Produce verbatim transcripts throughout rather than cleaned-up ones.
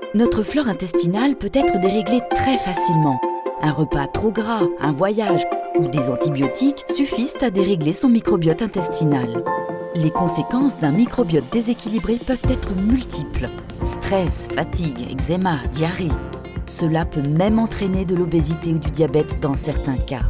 Notre flore intestinale peut être déréglée très facilement. Un repas trop gras, un voyage ou des antibiotiques suffisent à dérégler son microbiote intestinal. Les conséquences d'un microbiote déséquilibré peuvent être multiples. Stress, fatigue, eczéma, diarrhée. Cela peut même entraîner de l'obésité ou du diabète dans certains cas.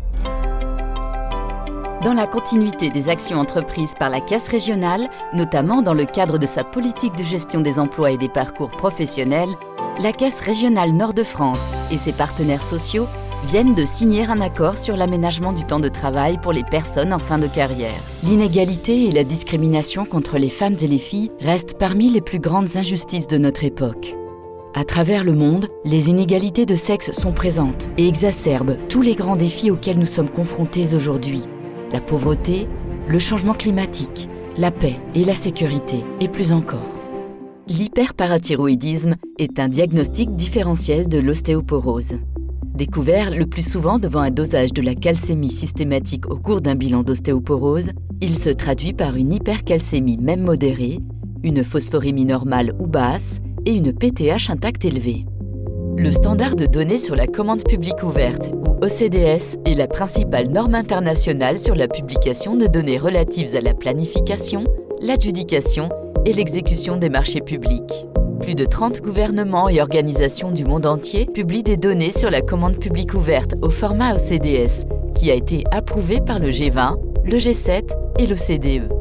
Dans la continuité des actions entreprises par la Caisse régionale, notamment dans le cadre de sa politique de gestion des emplois et des parcours professionnels, la Caisse régionale Nord-de-France et ses partenaires sociaux viennent de signer un accord sur l'aménagement du temps de travail pour les personnes en fin de carrière. L'inégalité et la discrimination contre les femmes et les filles restent parmi les plus grandes injustices de notre époque. À travers le monde, les inégalités de sexe sont présentes et exacerbent tous les grands défis auxquels nous sommes confrontés aujourd'hui. La pauvreté, le changement climatique, la paix et la sécurité, et plus encore. L'hyperparathyroïdisme est un diagnostic différentiel de l'ostéoporose. Découvert le plus souvent devant un dosage de la calcémie systématique au cours d'un bilan d'ostéoporose, il se traduit par une hypercalcémie même modérée, une phosphorémie normale ou basse et une P T H intacte élevée. Le standard de données sur la commande publique ouverte, ou O C D S, est la principale norme internationale sur la publication de données relatives à la planification, l'adjudication et l'exécution des marchés publics. Plus de trente gouvernements et organisations du monde entier publient des données sur la commande publique ouverte au format O C D S, qui a été approuvé par le G vingt, le G sept et l'O C D E.